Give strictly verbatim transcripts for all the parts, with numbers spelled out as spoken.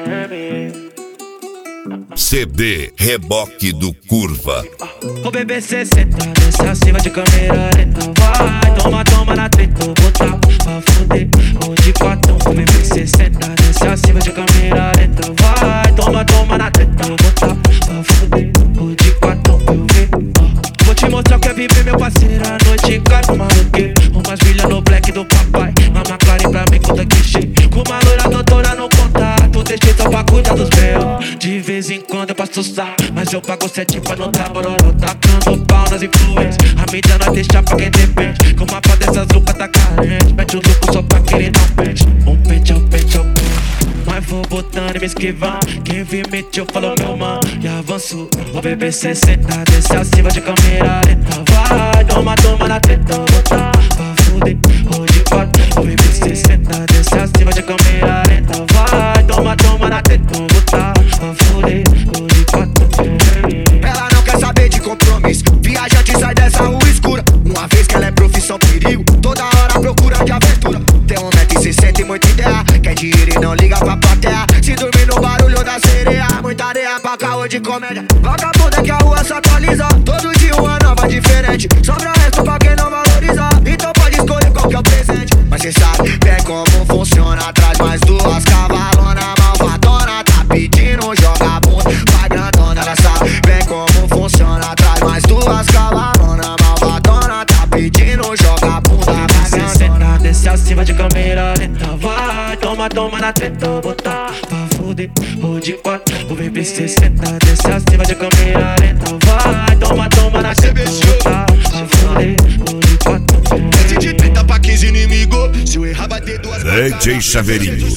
C D Reboque do Curva. O bebê sessenta, desce acima de câmera lenta. Vai, toma, toma na treta, botar pra fuder. O de quatro, o bebê sessenta, desce acima de câmera lenta. Vai, toma, toma na treta, botar pra fuder. O de quatro, eu ver. Vou te mostrar o que é viver, meu parceiro. A noite cai com maluqueiro. Umas brilha no black do papai. Uma McLaren pra mim, conta que cheio. Com uma loira doutora no contato. Deixei só pra cuidar dos meus. De vez em quando eu passo sal, mas eu pago sete pra não dar bororó. Tacando pau nas influências, a me dando a deixar pra quem depende. Com uma pá dessas loucas tá carente. Mete o louco só pra querer dar um pente. Um pente, um pente, um pente. Mas vou botando e me esquivando. Quem vir mentiu falou meu mano. E avanço, o bebê sessenta, desce acima de câmera lenta. Vai, toma, toma na treta, botar pra fuder. Hoje quatro, o bebê sessenta, desce acima de câmera lenta. Vai, toma, toma na treta, botar pra fuder. Hoje quatro, ela não quer saber de compromisso. Viajante sai dessa rua escura. Uma vez que ela é profissão perigo, toda hora procura de aventura. Tem um metro e sessenta e muita ideia. Quer dinheiro e não liga pra plateia. Se dormir no barulho da sereia, muita areia pra caô de comédia. Vagabunda que a rua se atualiza. Todo dia uma nova diferente. Sobra resto pra quem não valoriza. Então pode escolher qual que é o presente. Mas cê sabe bem como funciona. Traz mais duas cavalona malvadona. Tá pedindo, joga bunda, vai grandona. Ela sabe bem como funciona. Traz mais duas cavalona malvadona. Tá pedindo, joga bunda, vai grandona. desce acima de câmera lenta. Vai, toma, toma na treta, botar pra fuder. O de quatro, o bebê sessenta, desce acima de câmera lenta. Vai, toma, toma na treta, botar pra fuder. O de quatro, desce de trinta pra quinze inimigos. Se eu errar, bater duas D J Chaveirinho,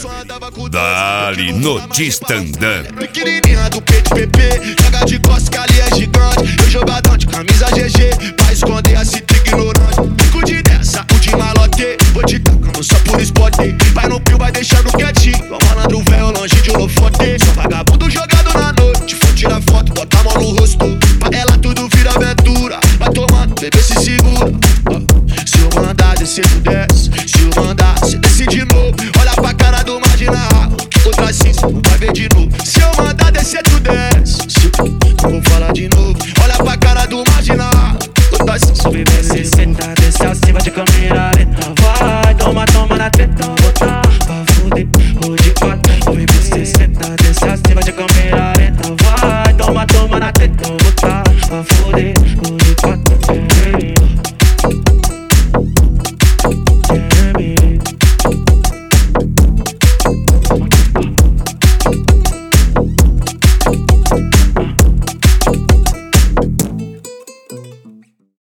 dali notista andando. Pequenininha do peito P P, joga de costas que ali é gigante. Eu jogadão de camisa G G, pra esconder a cita ignorante. Fico de dessa, o de malote, vou te tacando só por spot. Vai no pio, vai deixando quietinho, ó malandro velho longe de holofote. Só vagabundo jogado na noite, for tirar foto, bota a mão no rosto. Pra ela tudo vira aventura, vai tomando, bebê se segura. Se eu mandar descer, tu desce. Se eu mandar, cê desce de novo. Olha pra cara do marginal, outra assim cê não vai ver de novo. Se eu mandar descer, tu desce. Se eu vou falar de novo. Olha pra cara do marginal, outra assim cê o bebê sessenta, desce acima de câmera lenta. Vai, toma, toma na treta, botar pra fuder. O de quatro,